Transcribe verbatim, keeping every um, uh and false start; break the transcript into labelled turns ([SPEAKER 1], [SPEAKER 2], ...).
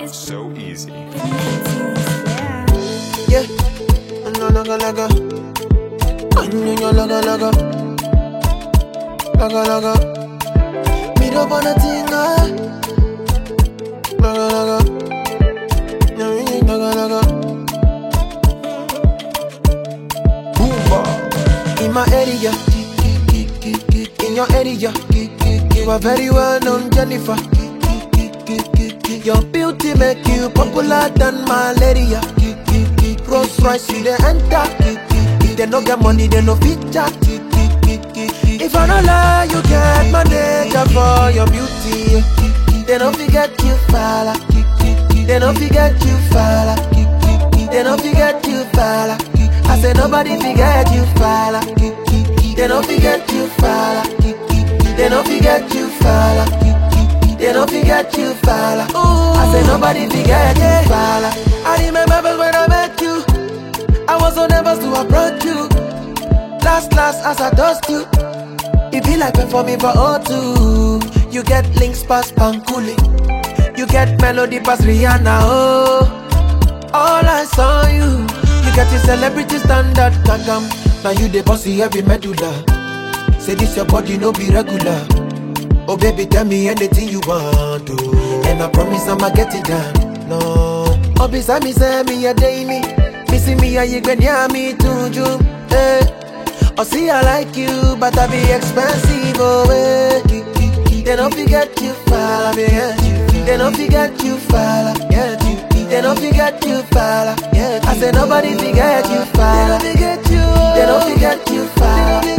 [SPEAKER 1] so easy.
[SPEAKER 2] Yeah, laga laga, laga laga laga, laga laga. Me don't wanna think ah, laga laga, laga laga. Boomba in my area, in your area, you are very well known, Jennifer. Your beauty make you popular than malaria. Rolls Royce you dey enter. They no get money, they no feature. If I no lie, you get manager for your beauty. They no forget you falla. They no forget you falla. They no forget you falla. I say nobody forget you falla. They no forget you falla. They no forget you falla. They don't forget you, fella. I say nobody forget you, fella. I remember when I met you, I was so nervous to approach you. Last, last, as I dust you, it be like performing for O two. You get links past Pankuli, you get melody past Rihanna, oh. All I saw you, you get the celebrity standard, kakam. Now you the bossy every medulla. Say this your body no be regular. Oh baby, tell me anything you want to, and I promise I'ma get it done. No, oh beside me say me a daily, missing me a you when you me to you. Eh, oh see I like you, but I be expensive. Oh eh, they don't forget you, fella. They don't forget you, fella. Yeah, they don't forget you, fella. Yeah, I say nobody forget you, fella. They don't forget you. They don't forget you, fella.